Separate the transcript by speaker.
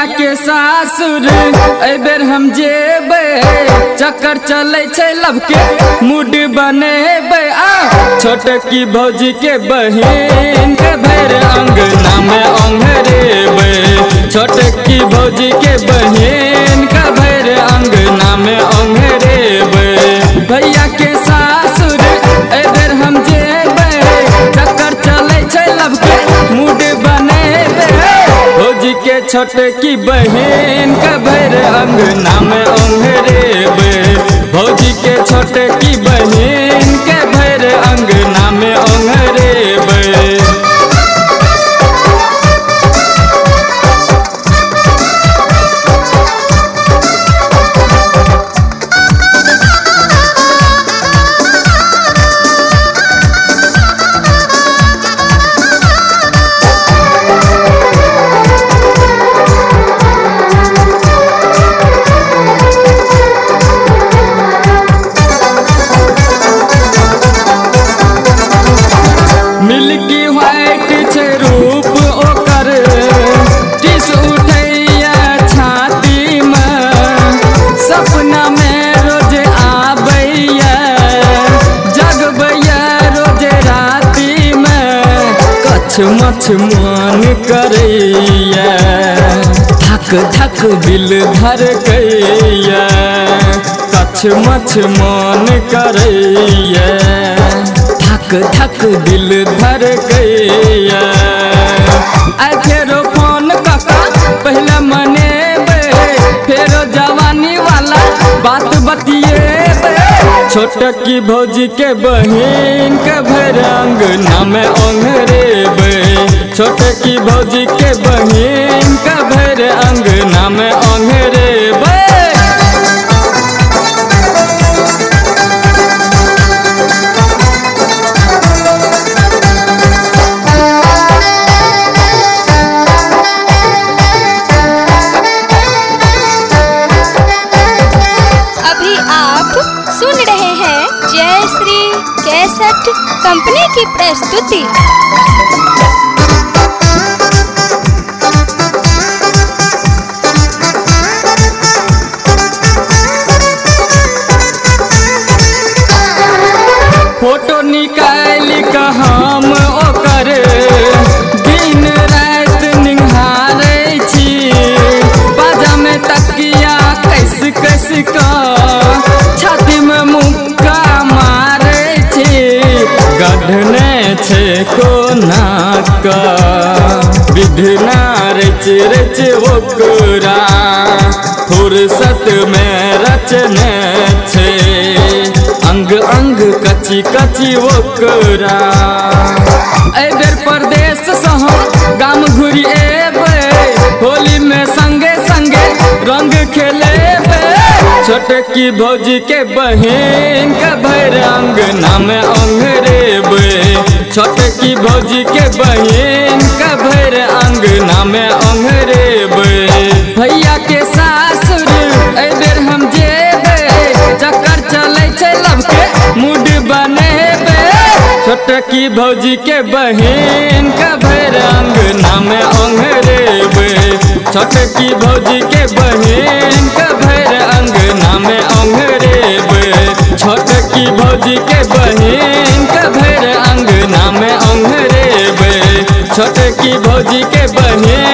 Speaker 1: के सासुर बेर हम जेबे चक्कर चले छै लब के मूड बनेबे छोटकी भौजी के बहिन के भैर अंगना में ओंघरेबे छोटकी भौजी के बहिन के भैर अंगना में ओंघरेबे भैया के सासुर बेर हम जेबे चक्कर चले छै लब के मूड बनेबे भौजी के छोटकी बहिन के भैर अंगना में ओंघरेबे भौजी के छोटकी बहिन के भैर अंगना में ओंघरेबे मिल्की व्हाइट छे रूप ओकर टिस उठैया छाती में सपना में रोज आबैया जगबैया रोज राती में कछ मछ मन करैया धक धक दिल धड़कैया कछ मछ मन करैया धक धक दिल धड़कैया आई फेरो फोन काका पहला मनेबे फेरो जवानी वाला बात बतिएबे छोटकी भौजी के बहिन के भैर अंगना में ओंघरेबे छोटकी भौजी के बहिन के भैर अंगना में ओंघरेबे
Speaker 2: सुन रहे हैं जय श्री कैसेट कंपनी की प्रस्तुति।
Speaker 1: फोटो निकाल के हम ओकर दिन रात निहारे छी बाजा में तकिया कैस कैस का छाती में मुक्का मारे छे गढ़ने छे कोना का विधना रच रच ओकरा फुर्सत में रचने छे अंग अंग कची कची ओकरा बेर परदेश सह गाम घुरी एबे होली में संगे संगे रंग खेलेबे छोटकी भौजी के बहिन के भैर अंगना में ओंघरेबे छोटकी भौजी के बहिन के भैर अंगना में ओंघरेबे भैया के सासुर बेर हम जेबे चक्कर चले छै लब के मूड बनेबे छोटकी भौजी के बहिन के भैर अंगना में ओंघरेबे छोटकी भौजी के बहिन के भैर अंगना में ओंघरेबे छोटकी भौजी के बहिन के भैर अंगना में ओंघरेबे छोटकी भौजी के बहिन